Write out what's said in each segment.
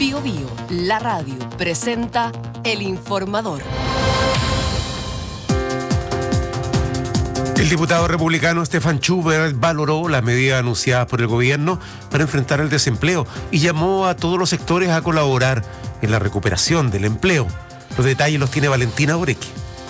Bío, la radio, presenta El Informador. El diputado republicano Stefan Schubert valoró las medidas anunciadas por el gobierno para enfrentar el desempleo y llamó a todos los sectores a colaborar en la recuperación del empleo. Los detalles los tiene Valentina Oreque.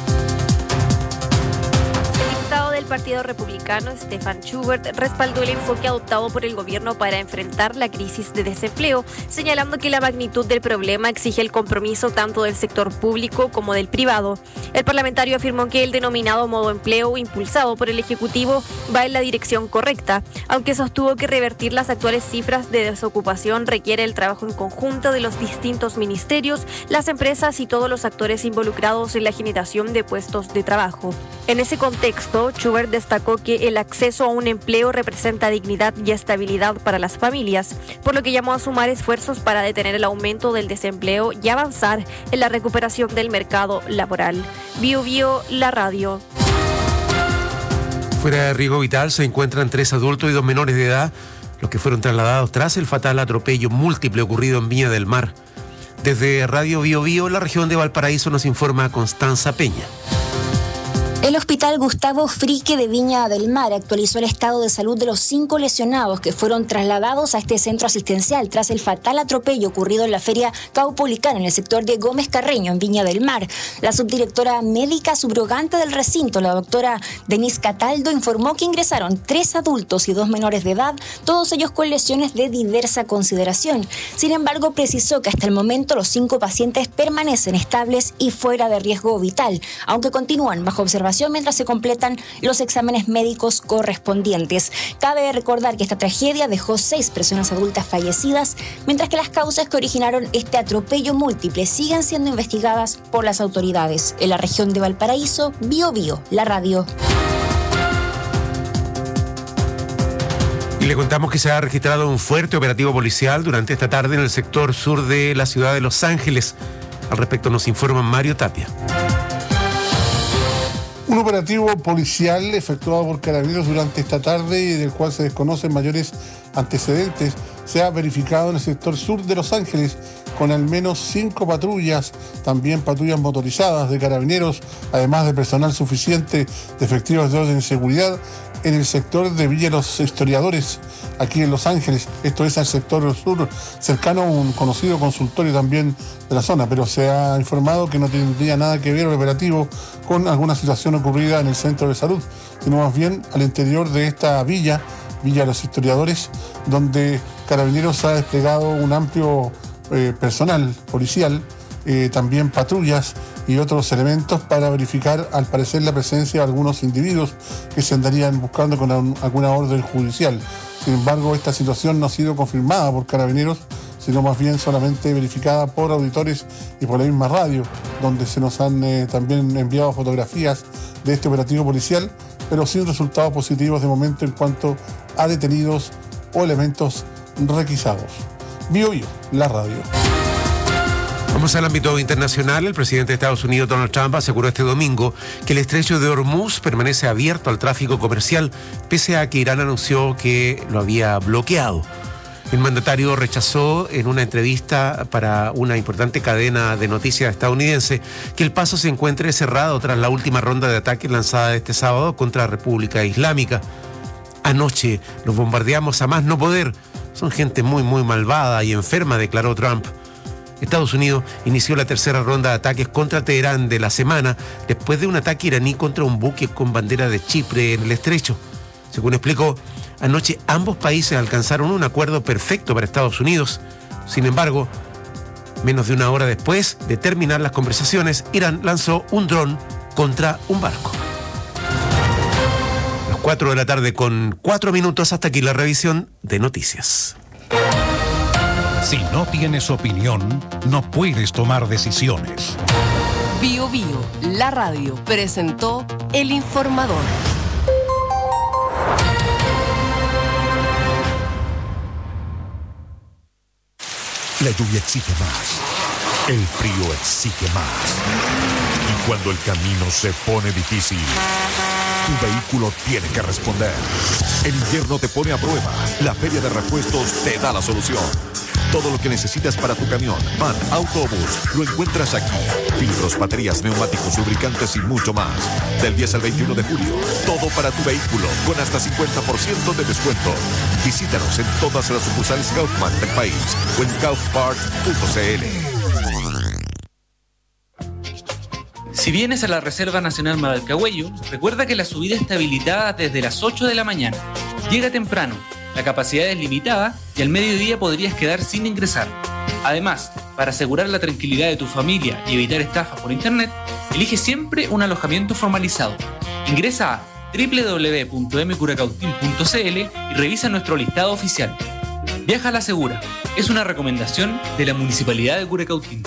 El Partido Republicano, Stefan Schubert, respaldó el enfoque adoptado por el gobierno para enfrentar la crisis de desempleo, señalando que la magnitud del problema exige el compromiso tanto del sector público como del privado. El parlamentario afirmó que el denominado modo empleo impulsado por el Ejecutivo va en la dirección correcta, aunque sostuvo que revertir las actuales cifras de desocupación requiere el trabajo en conjunto de los distintos ministerios, las empresas y todos los actores involucrados en la generación de puestos de trabajo. En ese contexto, Schubert destacó que el acceso a un empleo representa dignidad y estabilidad para las familias, por lo que llamó a sumar esfuerzos para detener el aumento del desempleo y avanzar en la recuperación del mercado laboral. Bío, la radio. Fuera de riesgo vital se encuentran 3 adultos y 2 menores de edad, los que fueron trasladados tras el fatal atropello múltiple ocurrido en Viña del Mar. Desde Radio Bío, la región de Valparaíso, nos informa Constanza Peña. El Hospital Gustavo Frique de Viña del Mar actualizó el estado de salud de los 5 lesionados que fueron trasladados a este centro asistencial tras el fatal atropello ocurrido en la feria Caupolicán en el sector de Gómez Carreño en Viña del Mar. La subdirectora médica subrogante del recinto, la doctora Denise Cataldo, informó que ingresaron 3 adultos y 2 menores de edad, todos ellos con lesiones de diversa consideración. Sin embargo, precisó que hasta el momento los 5 pacientes permanecen estables y fuera de riesgo vital, aunque continúan bajo observación mientras se completan los exámenes médicos correspondientes. Cabe recordar que esta tragedia dejó 6 personas adultas fallecidas, mientras que las causas que originaron este atropello múltiple siguen siendo investigadas por las autoridades. En la región de Valparaíso, Bío, la radio. Y le contamos que se ha registrado un fuerte operativo policial durante esta tarde en el sector sur de la ciudad de Los Ángeles. Al respecto nos informa Mario Tapia. Un operativo policial efectuado por Carabineros durante esta tarde y del cual se desconocen mayores antecedentes se ha verificado en el sector sur de Los Ángeles con al menos 5 patrullas, también patrullas motorizadas de Carabineros, además de personal suficiente de efectivos de orden y seguridad en el sector de Villa Los Historiadores, aquí en Los Ángeles. Esto es al sector sur, cercano a un conocido consultorio también de la zona, pero se ha informado que no tendría nada que ver el operativo con alguna situación ocurrida en el centro de salud, sino más bien al interior de esta Villa Los Historiadores, donde Carabineros ha desplegado un amplio personal policial, también patrullas y otros elementos para verificar, al parecer, la presencia de algunos individuos que se andarían buscando con alguna orden judicial. Sin embargo, esta situación no ha sido confirmada por Carabineros, sino más bien solamente verificada por auditores y por la misma radio, donde se nos han también enviado fotografías de este operativo policial, pero sin resultados positivos de momento en cuanto a detenidos o elementos requisados. Bío, la radio. Vamos al ámbito internacional. El presidente de Estados Unidos, Donald Trump, aseguró este domingo que el estrecho de Hormuz permanece abierto al tráfico comercial, pese a que Irán anunció que lo había bloqueado. El mandatario rechazó en una entrevista para una importante cadena de noticias estadounidense que el paso se encuentre cerrado tras la última ronda de ataques lanzada este sábado contra la República Islámica. Anoche los bombardeamos a más no poder. Son gente muy malvada y enferma, declaró Trump. Estados Unidos inició la tercera ronda de ataques contra Teherán de la semana después de un ataque iraní contra un buque con bandera de Chipre en el estrecho. Según explicó, anoche ambos países alcanzaron un acuerdo perfecto para Estados Unidos. Sin embargo, menos de una hora después de terminar las conversaciones, Irán lanzó un dron contra un barco. Las 4 de la tarde con 4 minutos, hasta aquí la revisión de noticias. Si no tienes opinión, no puedes tomar decisiones. Bío, la radio, presentó El Informador. La lluvia exige más. El frío exige más. Y cuando el camino se pone difícil, tu vehículo tiene que responder. El invierno te pone a prueba. La Feria de Repuestos te da la solución. Todo lo que necesitas para tu camión, van, auto o bus, lo encuentras aquí. Filtros, baterías, neumáticos, lubricantes y mucho más. Del 10 al 21 de julio, todo para tu vehículo, con hasta 50% de descuento. Visítanos en todas las sucursales Kaufman del país o en kaufparts.cl. Si vienes a la Reserva Nacional Madalcahuello, recuerda que la subida está habilitada desde las 8 de la mañana. Llega temprano, la capacidad es limitada y al mediodía podrías quedar sin ingresar. Además, para asegurar la tranquilidad de tu familia y evitar estafas por internet, elige siempre un alojamiento formalizado. Ingresa a www.mcuracautín.cl y revisa nuestro listado oficial. Viaja a la segura. Es una recomendación de la Municipalidad de Curacautín.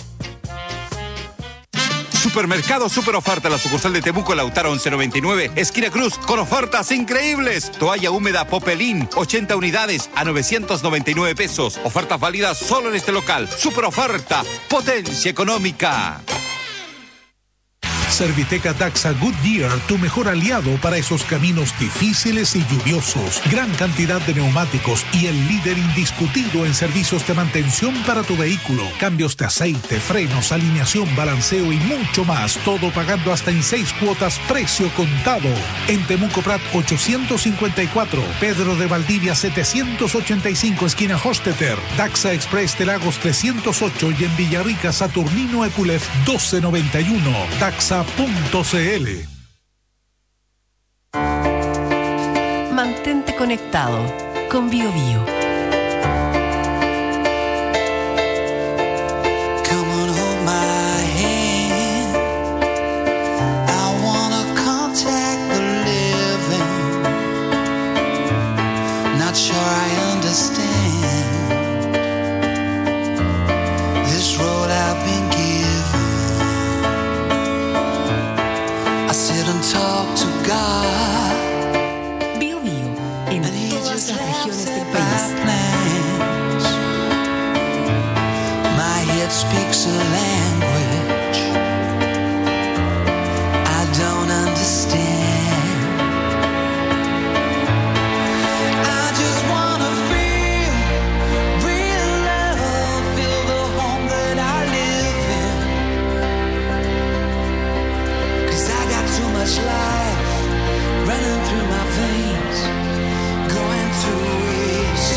Supermercado Super Oferta, la sucursal de Temuco, Lautaro 1199, esquina Cruz, con ofertas increíbles. Toalla húmeda Popelín, 80 unidades a 999 pesos. Ofertas válidas solo en este local. Super Oferta, potencia económica. Serviteca Daxa Goodyear, tu mejor aliado para esos caminos difíciles y lluviosos. Gran cantidad de neumáticos y el líder indiscutido en servicios de mantención para tu vehículo. Cambios de aceite, frenos, alineación, balanceo y mucho más. Todo pagando hasta en 6 cuotas, precio contado. En Temuco Prat 854, Pedro de Valdivia 785, esquina Hosteter. Daxa Express de Lagos 308 y en Villarrica Saturnino Epulef 1291. Daxa.cl. Mantente conectado con BioBio. Speaks a language I don't understand. I just wanna feel real love, feel the home that I live in. 'Cause I got too much life running through my veins, going to waste.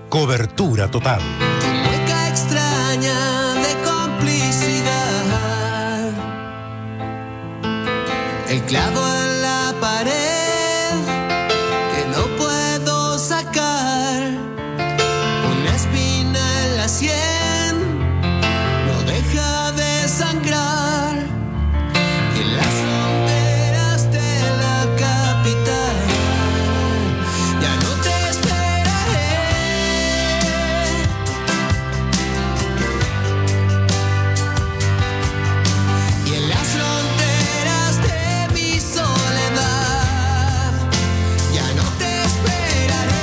Cobertura total. Mueca extraña de complicidad. El clavo en la pared que no puedo sacar. Una espina en la sien no deja de sangrar. Y en las fronteras de la capital ya no te esperaré. Y en las fronteras de mi soledad ya no te esperaré.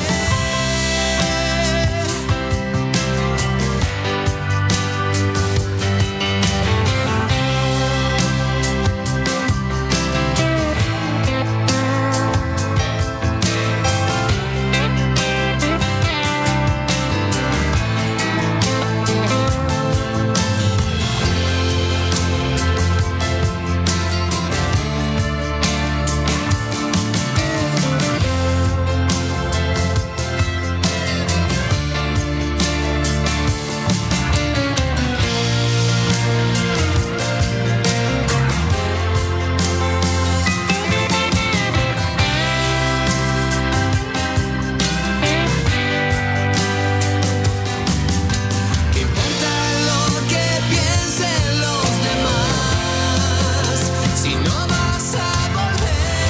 ¿Qué importa lo que piensen los demás si no vas a volver?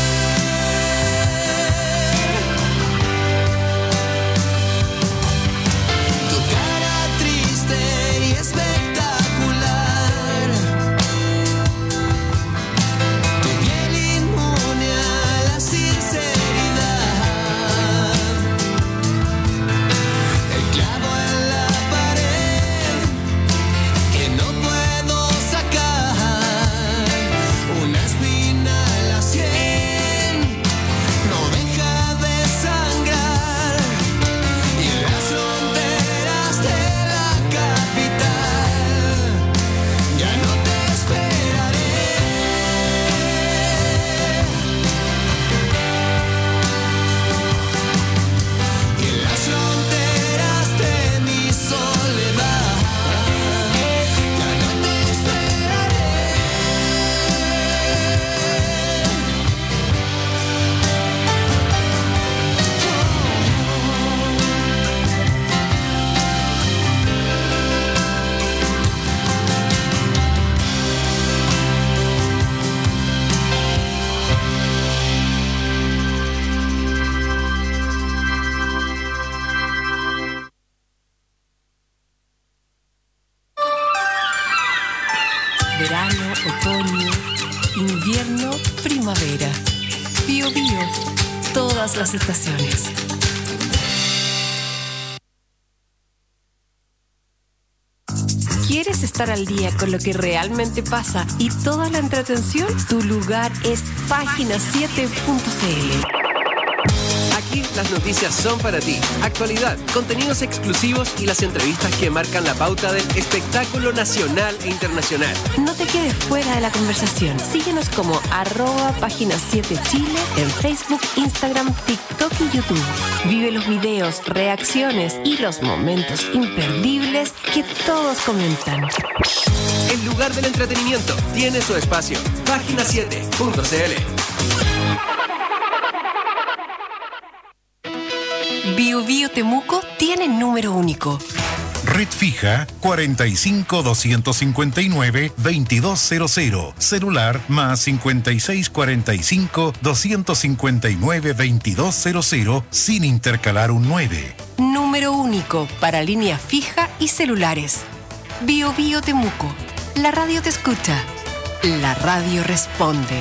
Tu cara triste y espectacular, tu piel inmune a la sinceridad, el clavo en la pared que no puedo sacar, una espina en la sien no deja de sangrar. Y en las fronteras de la capital ya no te esperaré. Y en las fronteras de mi soledad ya no te esperaré. Verano, otoño, invierno, primavera. Bio Bio, todas las estaciones. ¿Quieres estar al día con lo que realmente pasa y toda la entretención? Tu lugar es página7.cl. Aquí las noticias son para ti. Actualidad, contenidos exclusivos y las entrevistas que marcan la pauta del espectáculo nacional e internacional. No te quedes fuera de la conversación. Síguenos como @página7chile en Facebook, Instagram, TikTok y YouTube. Vive los videos, reacciones y los momentos imperdibles que todos comentan. El lugar del entretenimiento tiene su espacio. Página7.cl. Bio Bio Temuco tiene número único. Red fija 45-259-2200. Celular más 5645-259-2200 sin intercalar un 9. Número único para línea fija y celulares. Bio Bio Temuco. La radio te escucha. La radio responde.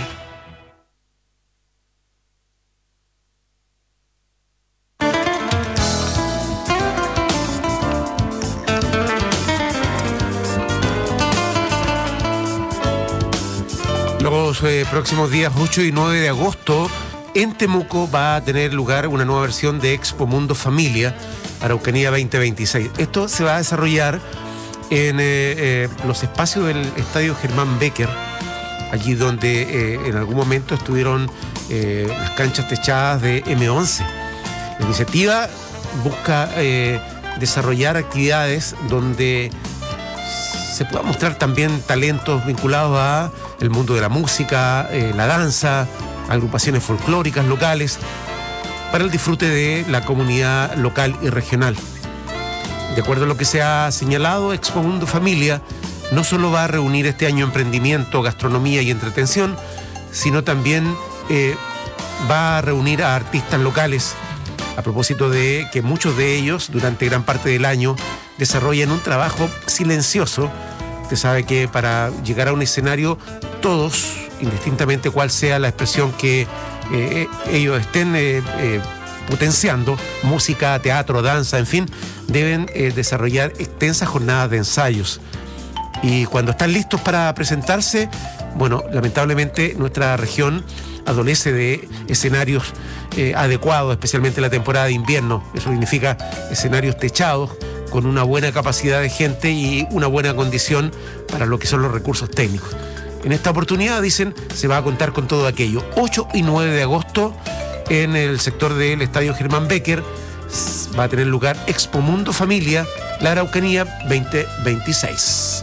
Los próximos días 8 y 9 de agosto en Temuco va a tener lugar una nueva versión de Expo Mundo Familia, Araucanía 2026. Esto se va a desarrollar en los espacios del Estadio Germán Becker, allí donde en algún momento estuvieron las canchas techadas de M11. La iniciativa busca desarrollar actividades donde se pueda mostrar también talentos vinculados a el mundo de la música, la danza, agrupaciones folclóricas locales, para el disfrute de la comunidad local y regional. De acuerdo a lo que se ha señalado, Expo Mundo Familia no solo va a reunir este año emprendimiento, gastronomía y entretención, sino también va a reunir a artistas locales, a propósito de que muchos de ellos durante gran parte del año desarrollan un trabajo silencioso. Usted sabe que para llegar a un escenario todos, indistintamente cuál sea la expresión que ellos estén potenciando, música, teatro, danza, en fin, deben desarrollar extensas jornadas de ensayos. Y cuando están listos para presentarse, bueno, lamentablemente nuestra región adolece de escenarios adecuados, especialmente en la temporada de invierno. Eso significa escenarios techados, con una buena capacidad de gente y una buena condición para lo que son los recursos técnicos. En esta oportunidad, dicen, se va a contar con todo aquello. 8 y 9 de agosto, en el sector del Estadio Germán Becker, va a tener lugar Expo Mundo Familia, la Araucanía 2026.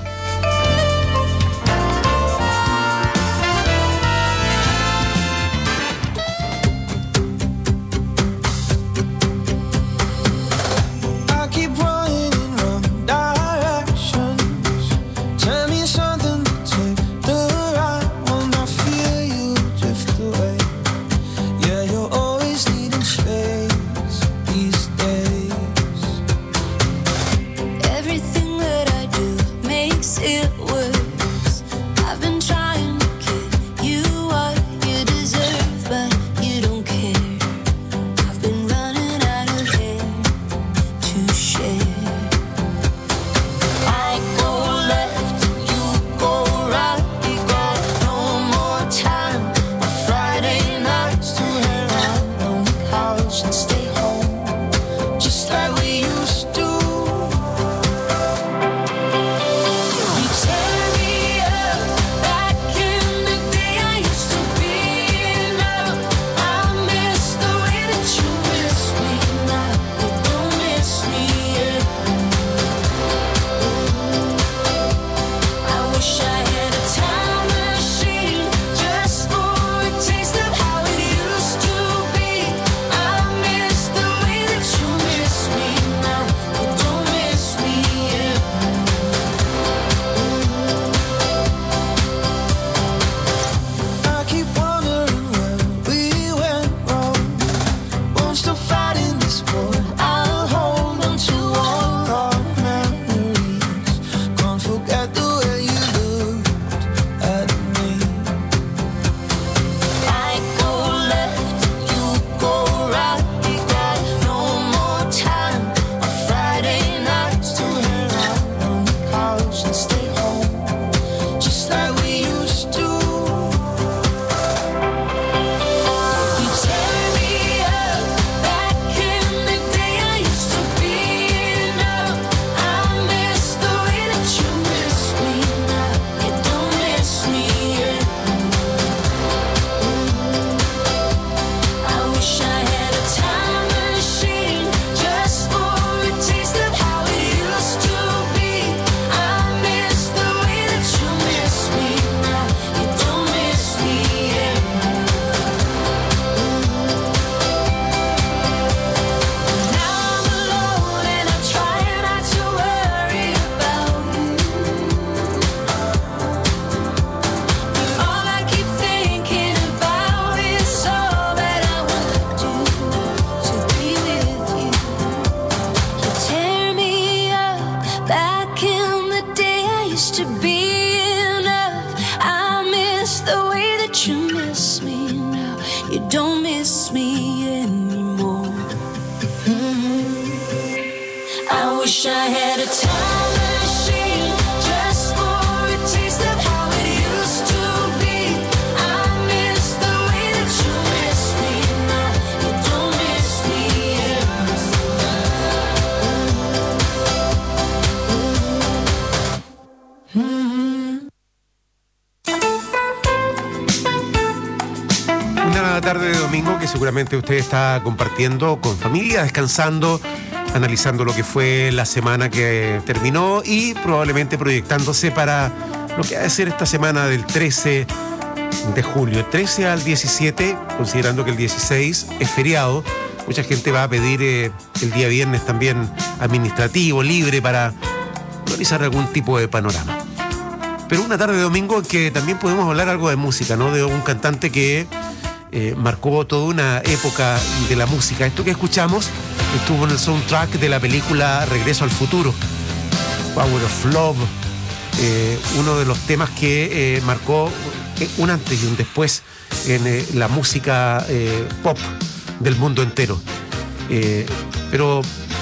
Una tarde de domingo que seguramente usted está compartiendo con familia, descansando, analizando lo que fue la semana que terminó y probablemente proyectándose para lo que ha de ser esta semana del 13 de julio. 13 al 17, considerando que el 16 es feriado. Mucha gente va a pedir el día viernes también administrativo, libre, para realizar algún tipo de panorama. Pero una tarde de domingo en que también podemos hablar algo de música, ¿no? De un cantante que marcó toda una época de la música. Esto que escuchamos estuvo en el soundtrack de la película Regreso al Futuro, Power of Love, uno de los temas que marcó un antes y un después en la música pop del mundo entero. Pero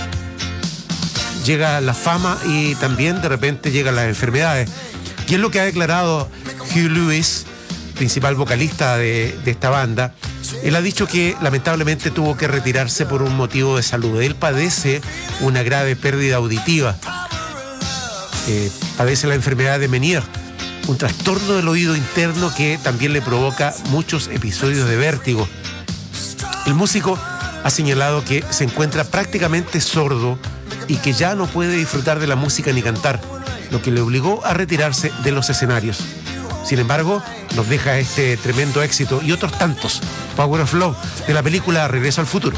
llega la fama y también de repente llegan las enfermedades. Y es lo que ha declarado Hugh Lewis, principal vocalista de esta banda. Él ha dicho que lamentablemente tuvo que retirarse por un motivo de salud. Él padece una grave pérdida auditiva. Padece la enfermedad de Meniere, un trastorno del oído interno que también le provoca muchos episodios de vértigo. El músico ha señalado que se encuentra prácticamente sordo y que ya no puede disfrutar de la música ni cantar, lo que le obligó a retirarse de los escenarios. Sin embargo, nos deja este tremendo éxito y otros tantos, Power of Love, de la película Regreso al Futuro.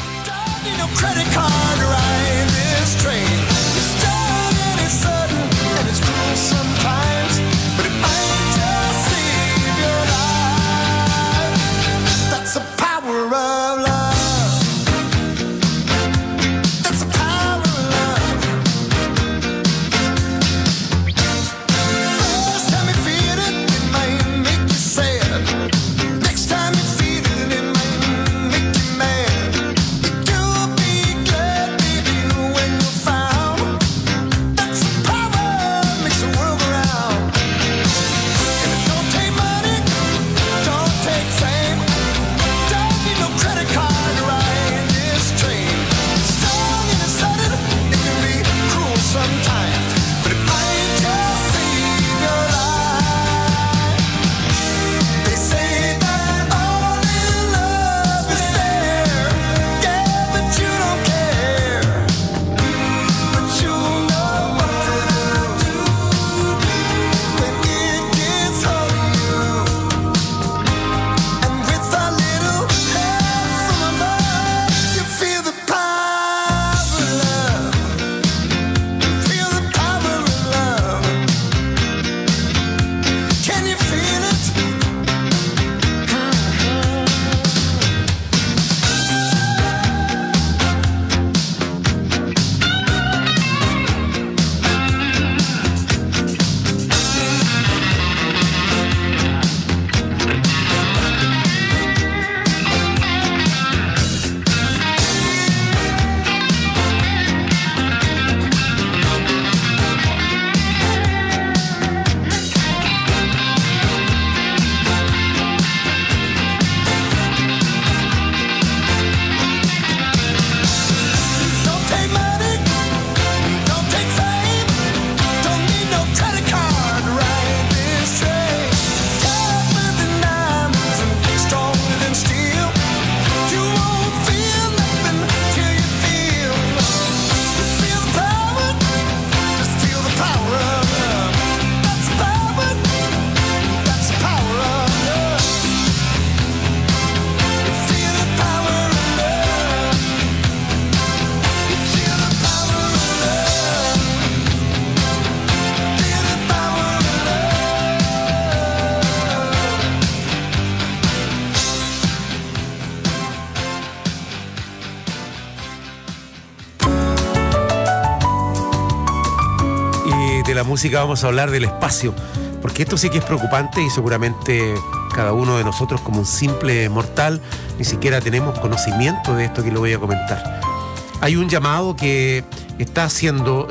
De la música vamos a hablar del espacio, porque esto sí que es preocupante y seguramente cada uno de nosotros como un simple mortal ni siquiera tenemos conocimiento de esto que le voy a comentar. Hay un llamado que está haciendo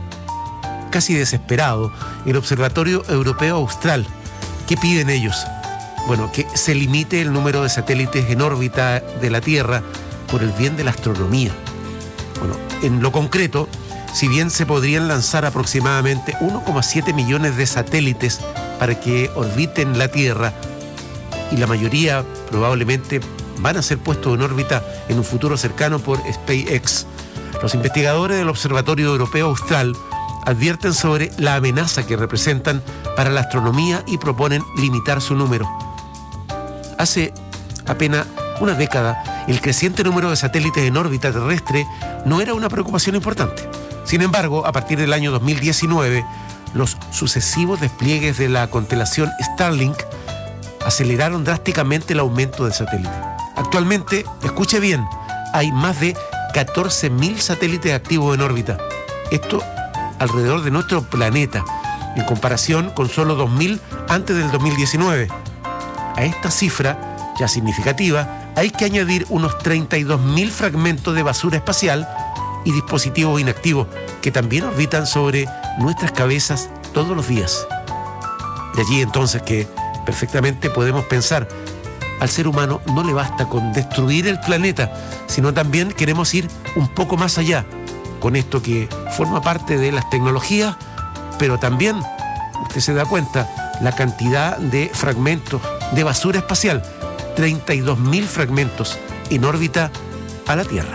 casi desesperado el Observatorio Europeo Austral. ¿Qué piden ellos? Bueno, que se limite el número de satélites en órbita de la Tierra por el bien de la astronomía. Bueno, en lo concreto, si bien se podrían lanzar aproximadamente 1,7 millones de satélites para que orbiten la Tierra, y la mayoría probablemente van a ser puestos en órbita en un futuro cercano por SpaceX. Los investigadores del Observatorio Europeo Austral advierten sobre la amenaza que representan para la astronomía y proponen limitar su número. Hace apenas una década, el creciente número de satélites en órbita terrestre no era una preocupación importante. Sin embargo, a partir del año 2019, los sucesivos despliegues de la constelación Starlink aceleraron drásticamente el aumento de satélites. Actualmente, escuche bien, hay más de 14.000 satélites activos en órbita. Esto alrededor de nuestro planeta, en comparación con solo 2.000 antes del 2019. A esta cifra, ya significativa, hay que añadir unos 32.000 fragmentos de basura espacial y dispositivos inactivos que también orbitan sobre nuestras cabezas todos los días. De allí entonces que perfectamente podemos pensar, al ser humano no le basta con destruir el planeta, sino también queremos ir un poco más allá, con esto que forma parte de las tecnologías, pero también, usted se da cuenta, la cantidad de fragmentos de basura espacial, 32.000 fragmentos en órbita a la Tierra.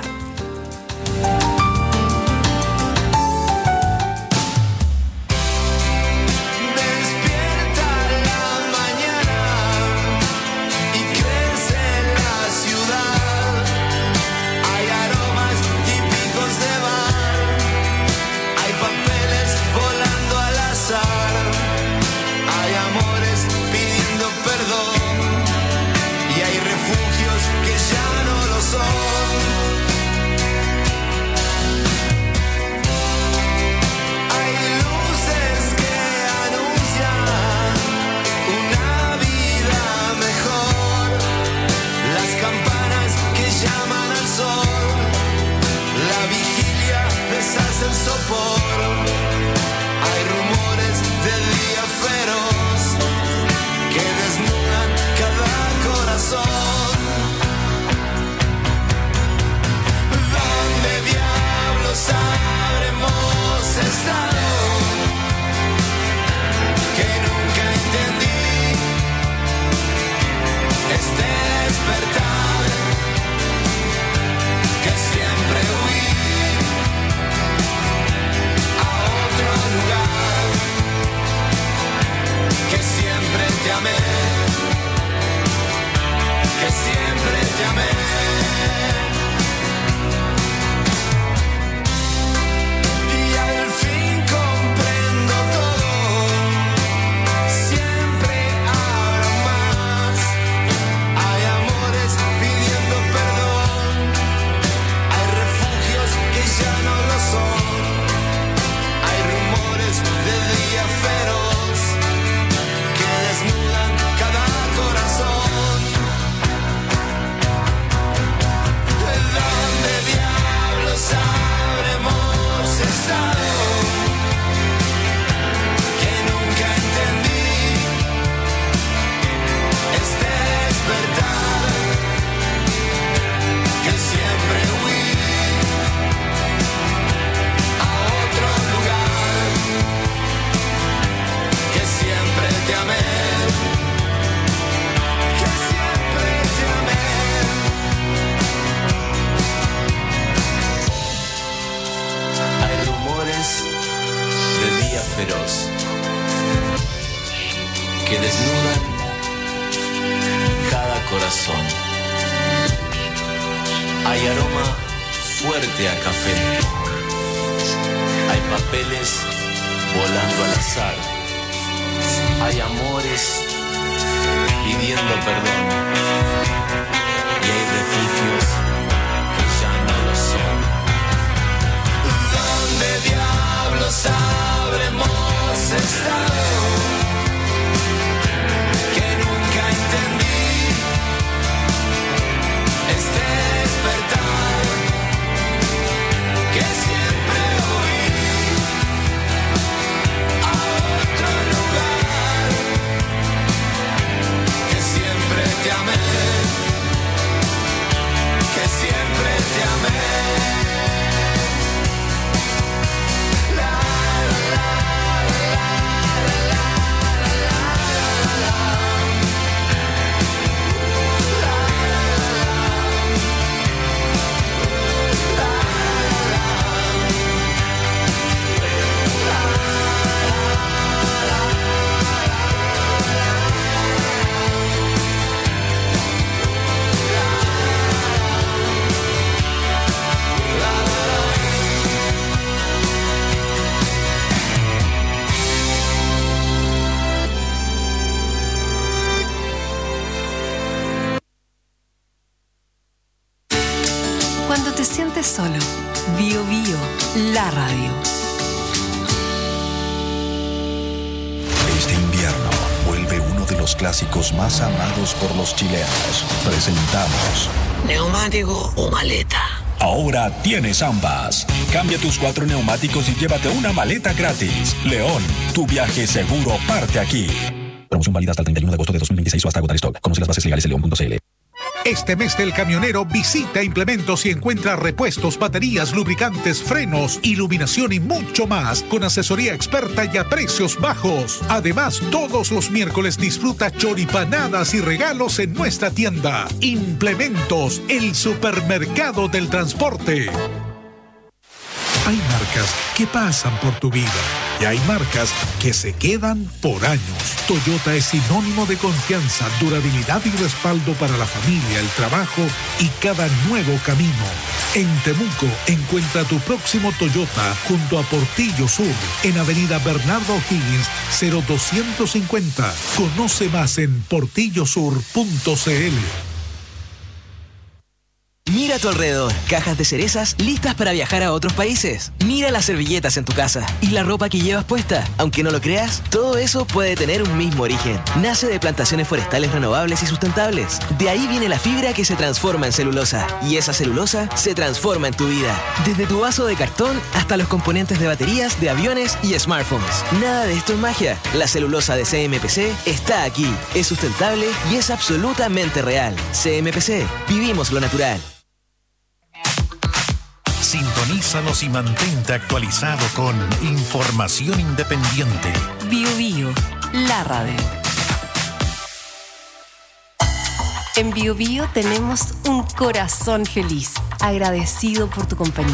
Que desnudan cada corazón. Hay aroma fuerte a café. Hay papeles volando al azar. Hay amores pidiendo perdón. Y hay refugios que ya no lo son. ¿Dónde diablos habremos estado? Que nunca entendí este despertar que siempre huí a otro lugar, que siempre te amé. te sientes solo. Bio Bio, la radio. Este invierno vuelve uno de los clásicos más amados por los chilenos. Presentamos ¿neumático o maleta? Ahora tienes ambas. Cambia tus 4 neumáticos y llévate una maleta gratis. León, tu viaje seguro parte aquí. Promoción válida hasta el 31 de agosto de 2026 o hasta agotar stock. Conoce las bases legales en león.cl. Este mes del camionero visita Implementos y encuentra repuestos, baterías, lubricantes, frenos, iluminación y mucho más con asesoría experta y a precios bajos. Además, todos los miércoles disfruta choripanadas y regalos en nuestra tienda. Implementos, el supermercado del transporte. Hay marcas que pasan por tu vida y hay marcas que se quedan por años. Toyota es sinónimo de confianza, durabilidad y respaldo para la familia, el trabajo y cada nuevo camino. En Temuco encuentra tu próximo Toyota junto a Portillo Sur, en Avenida Bernardo O'Higgins 0250. Conoce más en portillosur.cl. Mira a tu alrededor, cajas de cerezas listas para viajar a otros países. Mira las servilletas en tu casa y la ropa que llevas puesta. Aunque no lo creas, todo eso puede tener un mismo origen. Nace de plantaciones forestales renovables y sustentables. De ahí viene la fibra que se transforma en celulosa. Y esa celulosa se transforma en tu vida. Desde tu vaso de cartón hasta los componentes de baterías, de aviones y smartphones. Nada de esto es magia. La celulosa de CMPC está aquí. Es sustentable y es absolutamente real. CMPC, vivimos lo natural. Sintonízanos y mantente actualizado con información independiente. Bio Bio, la radio. En Bio Bio tenemos un corazón feliz, agradecido por tu compañía.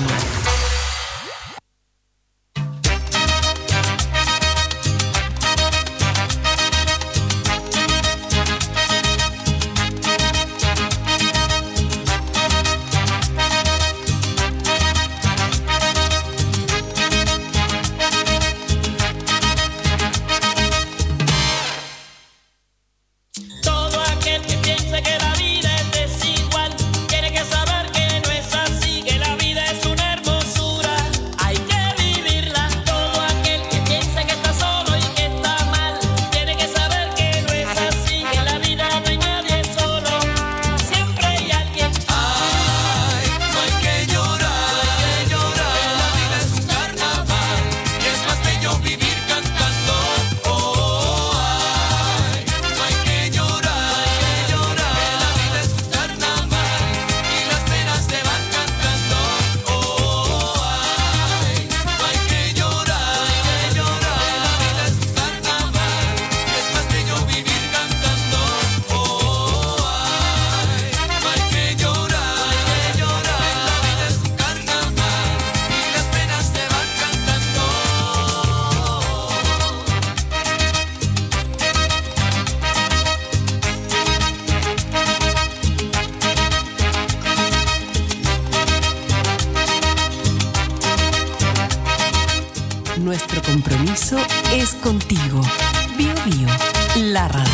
Nuestro compromiso es contigo. Bio Bio, la radio.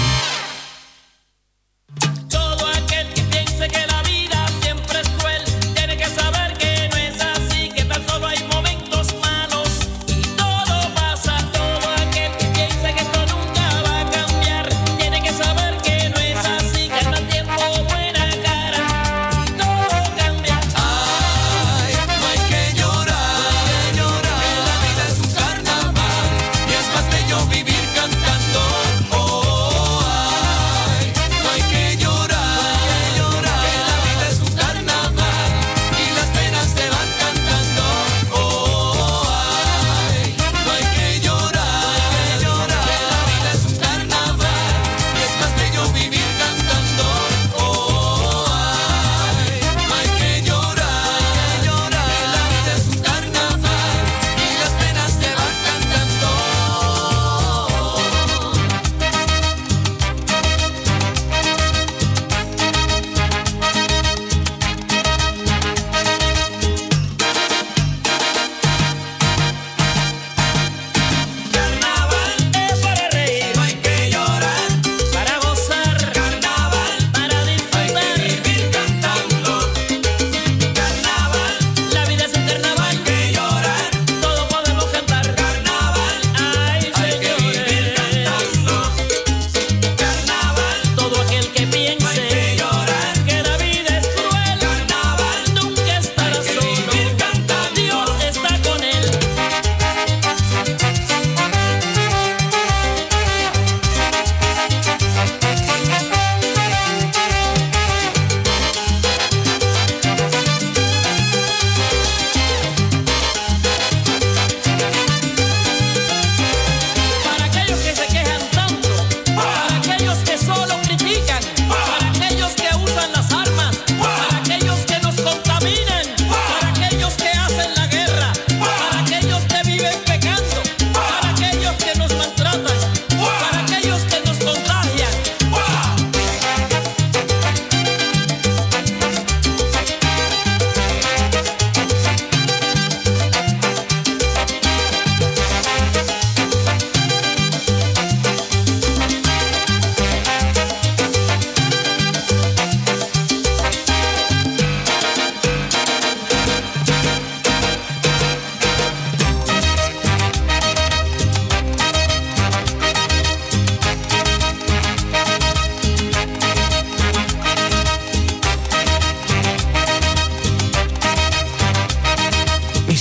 Vivir cantando, oh,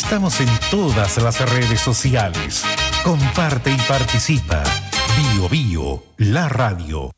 Estamos en todas las redes sociales. Comparte y participa. Bio Bio, la radio.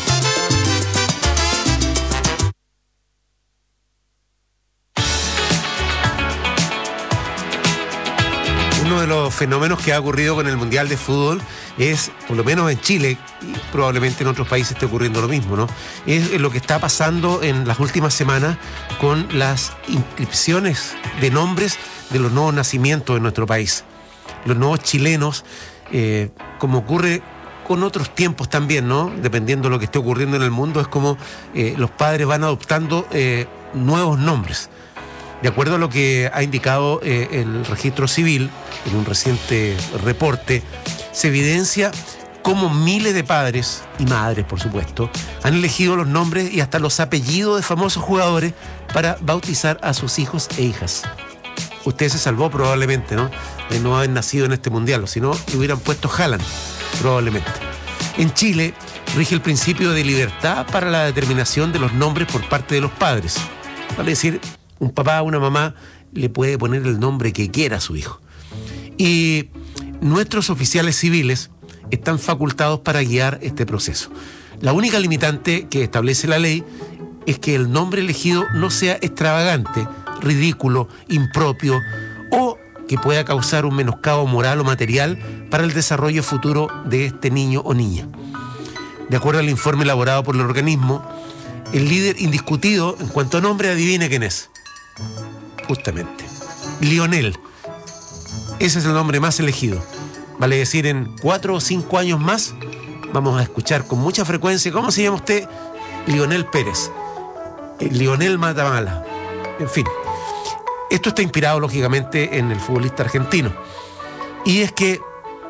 Uno de los fenómenos que ha ocurrido con el Mundial de Fútbol es, por lo menos en Chile, y probablemente en otros países esté ocurriendo lo mismo, ¿no? Es lo que está pasando en las últimas semanas con las inscripciones de nombres de los nuevos nacimientos en nuestro país. Los nuevos chilenos, como ocurre con otros tiempos también, ¿no? Dependiendo de lo que esté ocurriendo en el mundo, es como los padres van adoptando nuevos nombres. De acuerdo a lo que ha indicado el registro civil en un reciente reporte, se evidencia cómo miles de padres y madres, por supuesto, han elegido los nombres y hasta los apellidos de famosos jugadores para bautizar a sus hijos e hijas. Usted se salvó probablemente, ¿no?, de no haber nacido en este mundial, o si no, le hubieran puesto Haaland, probablemente. En Chile rige el principio de libertad para la determinación de los nombres por parte de los padres. Vale decir, un papá o una mamá le puede poner el nombre que quiera a su hijo. Y nuestros oficiales civiles están facultados para guiar este proceso. La única limitante que establece la ley es que el nombre elegido no sea extravagante, ridículo, impropio o que pueda causar un menoscabo moral o material para el desarrollo futuro de este niño o niña. De acuerdo al informe elaborado por el organismo, el líder indiscutido en cuanto a nombre, adivine quién es. Justamente, Lionel. Ese es el nombre más elegido. Vale decir, en 4 o 5 años más vamos a escuchar con mucha frecuencia, ¿cómo se llama usted? Lionel Pérez, Lionel Matamala, en fin. Esto está inspirado lógicamente en el futbolista argentino. Y es que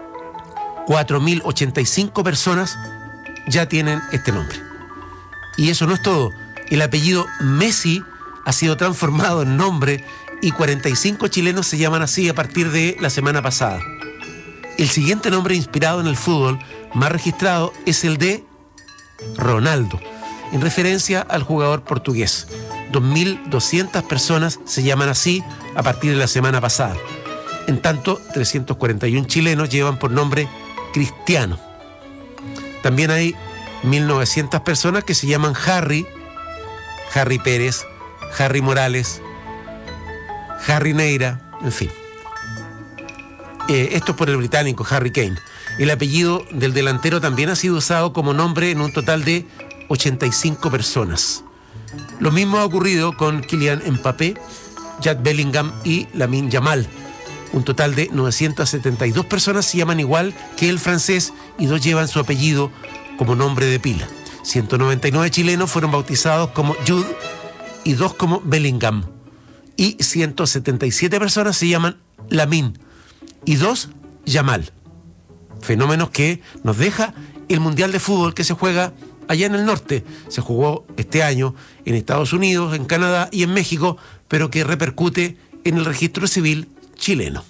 4.085 personas ya tienen este nombre. Y eso no es todo. El apellido Messi ha sido transformado en nombre y 45 chilenos se llaman así a partir de la semana pasada. El siguiente nombre inspirado en el fútbol más registrado es el de Ronaldo, en referencia al jugador portugués. 2.200 personas se llaman así a partir de la semana pasada. En tanto, 341 chilenos llevan por nombre Cristiano. También hay 1.900 personas que se llaman Harry Pérez, Harry Morales, Harry Neira, en fin. Esto es por el británico Harry Kane. El apellido del delantero también ha sido usado como nombre en un total de 85 personas. Lo mismo ha ocurrido con Kylian Mbappé, Jude Bellingham y Lamine Yamal. Un total de 972 personas se llaman igual que el francés y 2 llevan su apellido como nombre de pila. 199 chilenos fueron bautizados como Jude y 2 como Bellingham. Y 177 personas se llaman Lamine y 2 Yamal. Fenómenos que nos deja el Mundial de Fútbol que se juega allá en el norte. Se jugó este año en Estados Unidos, en Canadá y en México, pero que repercute en el registro civil chileno.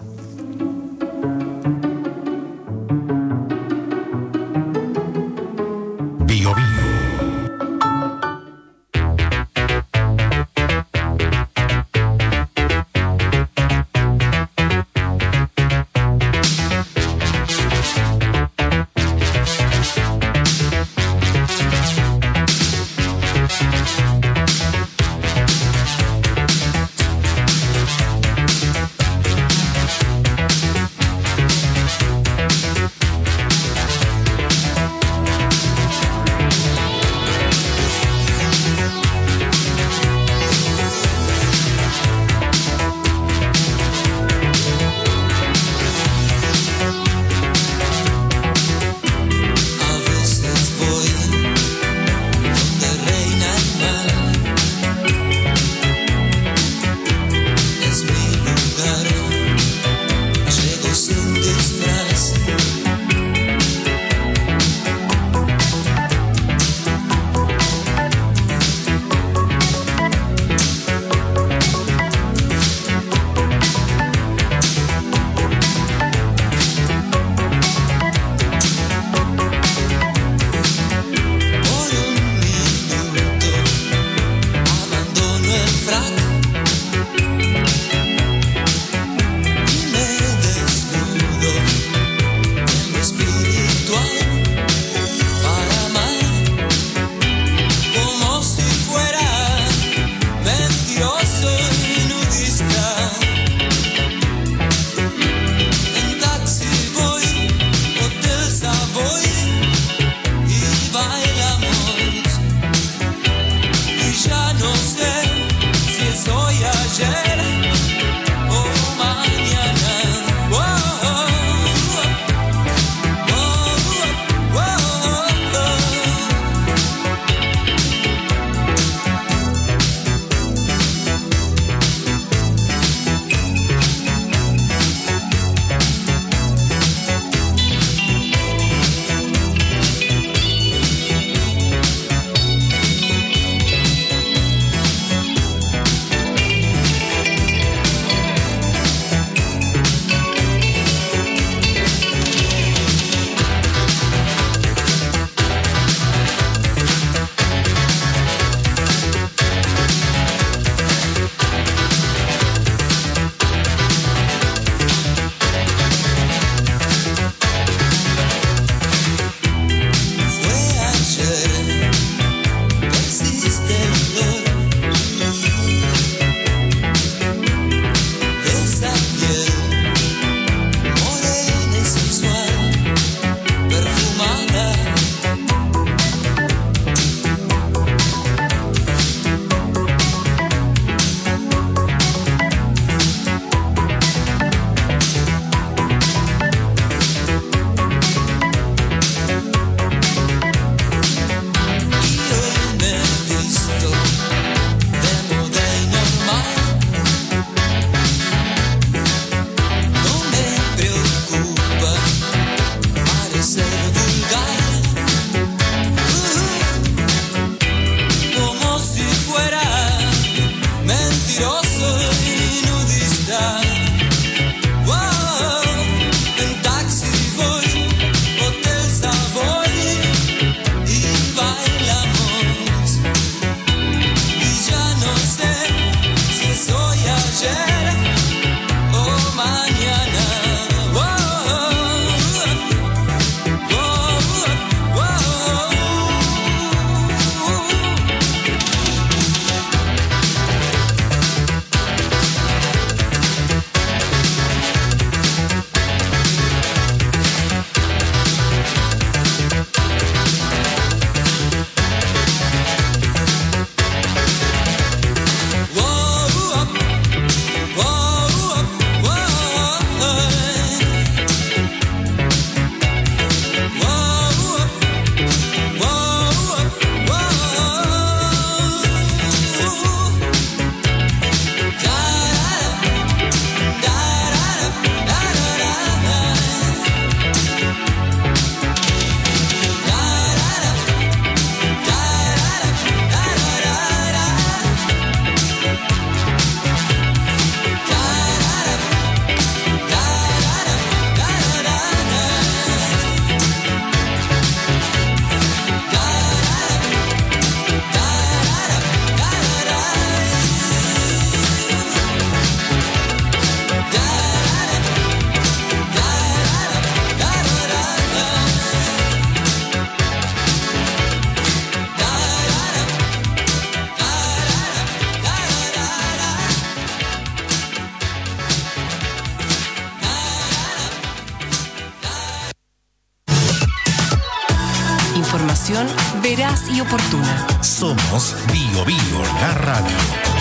Bio Bio. visto de moda y normal. No me preocupa parecer vulgar, como si fuera mentiroso y nudista. En taxi voy, hotel Savoy y bailamos. Y ya no sé si soy ayer o mañana. Información veraz y oportuna. Somos Bio Bio, la radio.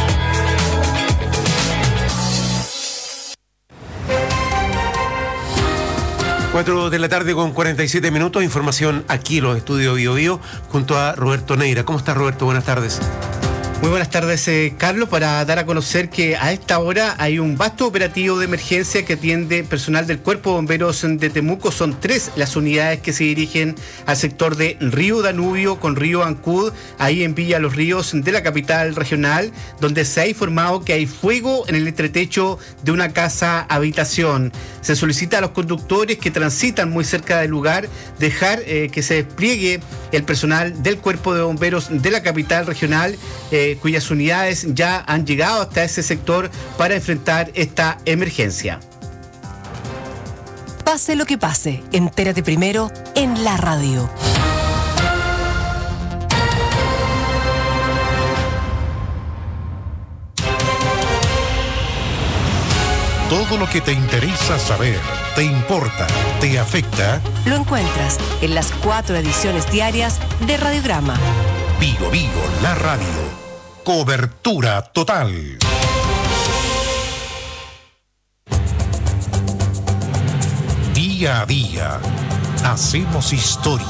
Cuatro de la tarde con 47 minutos. Información aquí en los estudios Bio Bio junto a Roberto Neira. ¿Cómo estás, Roberto? Buenas tardes. Muy buenas tardes, Carlos, para dar a conocer que a esta hora hay un vasto operativo de emergencia que atiende personal del Cuerpo de Bomberos de Temuco. Son 3 las unidades que se dirigen al sector de Río Danubio con Río Ancud, ahí en Villa Los Ríos de la capital regional, donde se ha informado que hay fuego en el entretecho de una casa habitación. Se solicita a los conductores que transitan muy cerca del lugar dejar que se despliegue el personal del Cuerpo de Bomberos de la capital regional, cuyas unidades ya han llegado hasta ese sector para enfrentar esta emergencia. Pase lo que pase, entérate primero en la radio. Todo lo que te interesa saber, te importa, te afecta, lo encuentras en las 4 ediciones diarias de Radiograma. Bio Bio, la radio. Cobertura total. Día a día, hacemos historia.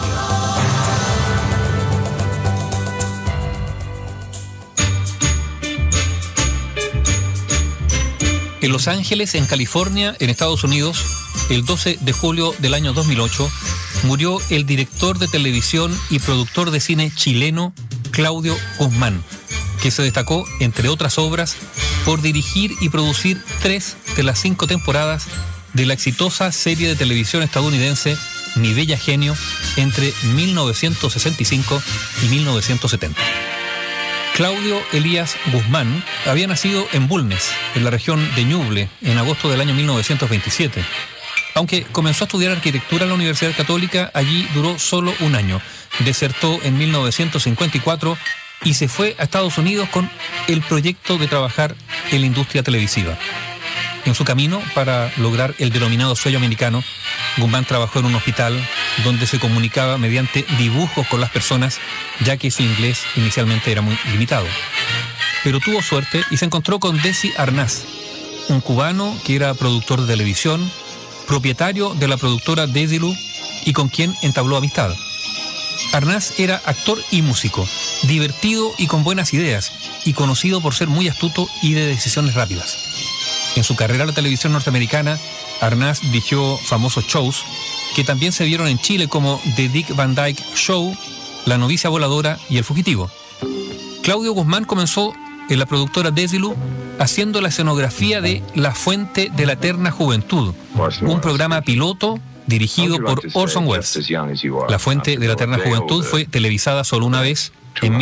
En Los Ángeles, en California, en Estados Unidos, el 12 de julio del año 2008, murió el director de televisión y productor de cine chileno Claudio Guzmán, que se destacó, entre otras obras, por dirigir y producir 3 de las 5 temporadas de la exitosa serie de televisión estadounidense Mi Bella Genio entre 1965 y 1970. Claudio Elías Guzmán había nacido en Bulnes, en la región de Ñuble, en agosto del año 1927. Aunque comenzó a estudiar arquitectura en la Universidad Católica, allí duró solo un año. Desertó en 1954 y se fue a Estados Unidos con el proyecto de trabajar en la industria televisiva. En su camino para lograr el denominado sueño americano, Guzmán trabajó en un hospital donde se comunicaba mediante dibujos con las personas, ya que su inglés inicialmente era muy limitado. Pero tuvo suerte y se encontró con Desi Arnaz, un cubano que era productor de televisión, propietario de la productora Desilu y con quien entabló amistad. Arnaz era actor y músico divertido y con buenas ideas, y conocido por ser muy astuto y de decisiones rápidas. En su carrera en la televisión norteamericana, Arnaz dirigió famosos shows que también se vieron en Chile como The Dick Van Dyke Show, La novicia voladora y El fugitivo. Claudio Guzmán comenzó en la productora Desilu haciendo la escenografía de La fuente de la eterna juventud, un programa piloto dirigido por Orson Welles. La fuente de la eterna juventud fue televisada solo una vez, en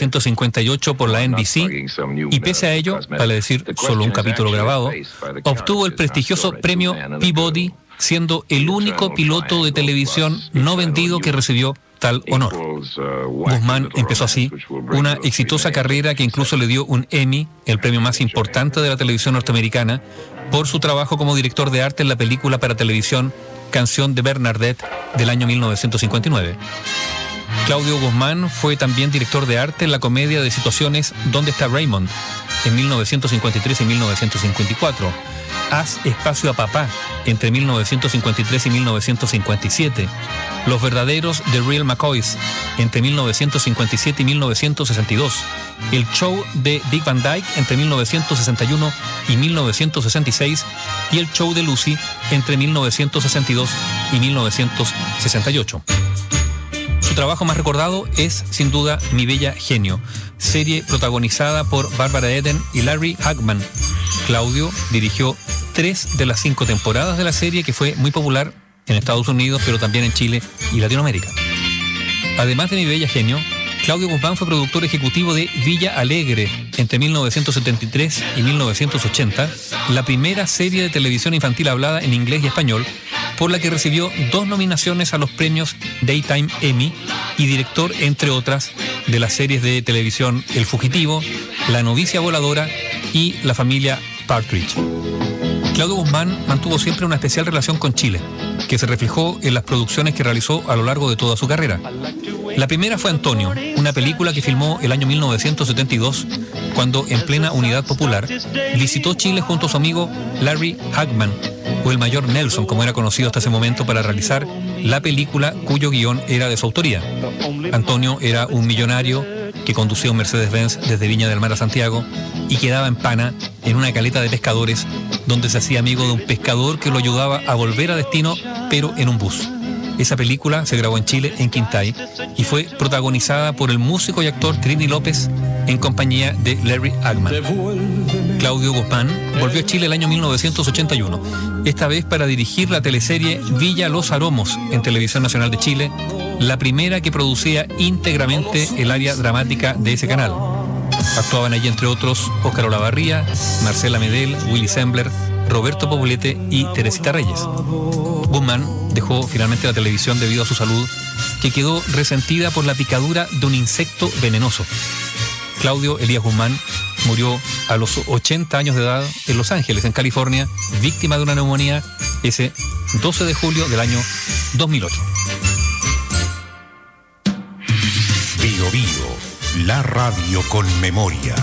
1958 por la NBC, y pese a ello, vale decir solo un capítulo grabado, obtuvo el prestigioso premio Peabody, siendo el único piloto de televisión no vendido que recibió tal honor. Guzmán empezó así una exitosa carrera que incluso le dio un Emmy, el premio más importante de la televisión norteamericana, por su trabajo como director de arte en la película para televisión Canción de Bernadette del año 1959. Claudio Guzmán fue también director de arte en la comedia de situaciones ¿Dónde está Raymond?, en 1953 y 1954. Haz espacio a papá, entre 1953 y 1957. Los verdaderos The Real McCoys, entre 1957 y 1962. El show de Dick Van Dyke, entre 1961 y 1966. Y el show de Lucy, entre 1962 y 1968. Su trabajo más recordado es, sin duda, Mi Bella Genio, serie protagonizada por Barbara Eden y Larry Hagman. Claudio dirigió 3 de las 5 temporadas de la serie, que fue muy popular en Estados Unidos, pero también en Chile y Latinoamérica. Además de Mi Bella Genio, Claudio Guzmán fue productor ejecutivo de Villa Alegre entre 1973 y 1980, la primera serie de televisión infantil hablada en inglés y español, por la que recibió 2 nominaciones a los premios Daytime Emmy, y director, entre otras, de las series de televisión El Fugitivo, La novicia voladora y La familia Partridge. Claudio Guzmán mantuvo siempre una especial relación con Chile, que se reflejó en las producciones que realizó a lo largo de toda su carrera. La primera fue Antonio, una película que filmó el año 1972, cuando, en plena Unidad Popular, visitó Chile junto a su amigo Larry Hagman, o el Mayor Nelson, como era conocido hasta ese momento, para realizar la película cuyo guión era de su autoría. Antonio era un millonario que conducía un Mercedes-Benz desde Viña del Mar a Santiago y quedaba en Pana, en una caleta de pescadores, donde se hacía amigo de un pescador que lo ayudaba a volver a destino, pero en un bus. Esa película se grabó en Chile, en Quintay, y fue protagonizada por el músico y actor Trini López en compañía de Larry Hagman. Claudio Guzmán volvió a Chile el año 1981, esta vez para dirigir la teleserie Villa Los Aromos en Televisión Nacional de Chile, la primera que producía íntegramente el área dramática de ese canal. Actuaban allí, entre otros, Óscar Olavarría, Marcela Medel, Willy Sembler, Roberto Poblete y Teresita Reyes. Guzmán dejó finalmente la televisión debido a su salud, que quedó resentida por la picadura de un insecto venenoso. Claudio Elías Guzmán murió a los 80 años de edad en Los Ángeles, en California, víctima de una neumonía, ese 12 de julio del año 2008. Bio Bio, la radio con memoria.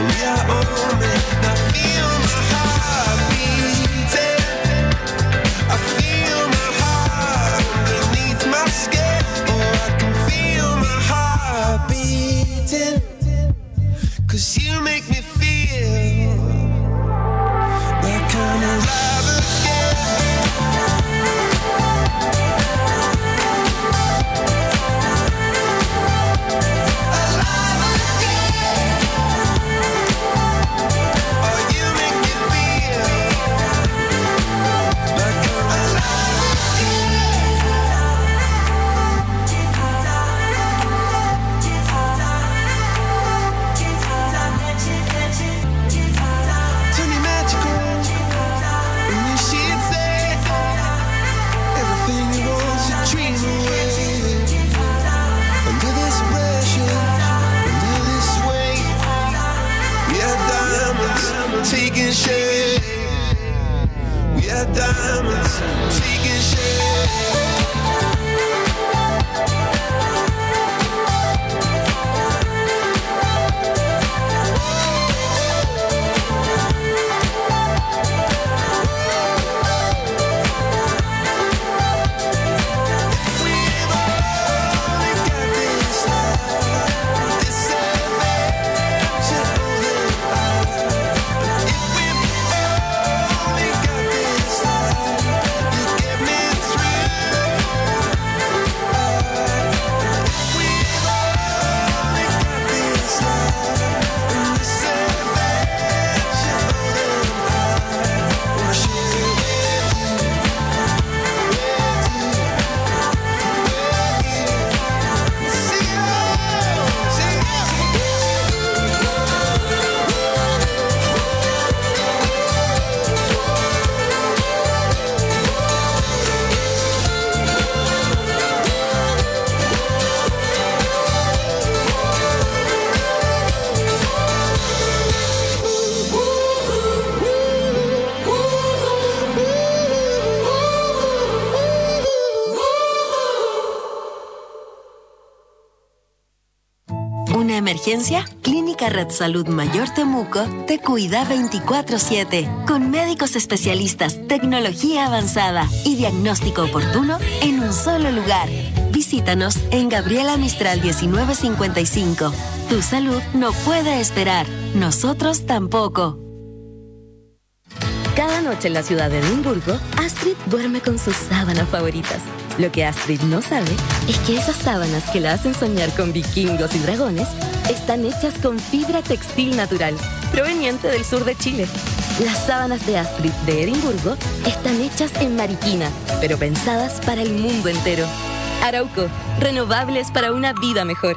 Emergencia, Clínica Red Salud Mayor Temuco te cuida 24/7 con médicos especialistas, tecnología avanzada y diagnóstico oportuno en un solo lugar. Visítanos en Gabriela Mistral 1955. Tu salud no puede esperar, nosotros tampoco. Cada noche en la ciudad de Edimburgo, Astrid duerme con sus sábanas favoritas. Lo que Astrid no sabe es que esas sábanas que la hacen soñar con vikingos y dragones están hechas con fibra textil natural, proveniente del sur de Chile. Las sábanas de Astrid de Edimburgo están hechas en Mariquina, pero pensadas para el mundo entero. Arauco, renovables para una vida mejor.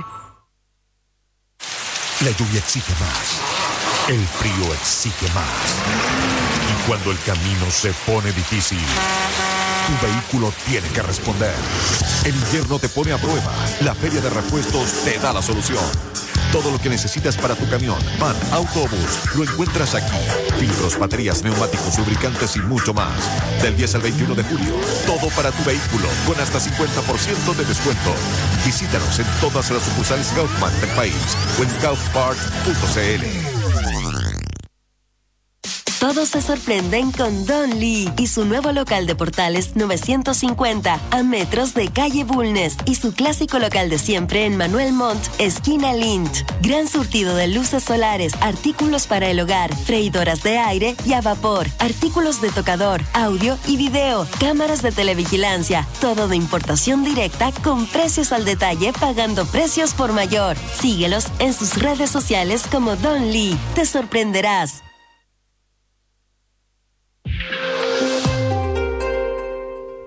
La lluvia exige más. El frío exige más. Y cuando el camino se pone difícil, tu vehículo tiene que responder. El invierno te pone a prueba. La Feria de Repuestos te da la solución. Todo lo que necesitas para tu camión, van, autobús, lo encuentras aquí. Filtros, baterías, neumáticos, lubricantes y mucho más. Del 10 al 21 de julio, todo para tu vehículo, con hasta 50% de descuento. Visítanos en todas las sucursales Kaufman del país o en kaufparts.cl. Todos se sorprenden con Don Lee y su nuevo local de Portales 950 a metros de calle Bulnes y su clásico local de siempre en Manuel Montt, esquina Lint. Gran surtido de luces solares, artículos para el hogar, freidoras de aire y a vapor, artículos de tocador, audio y video, cámaras de televigilancia, todo de importación directa con precios al detalle pagando precios por mayor. Síguelos en sus redes sociales como Don Lee. Te sorprenderás.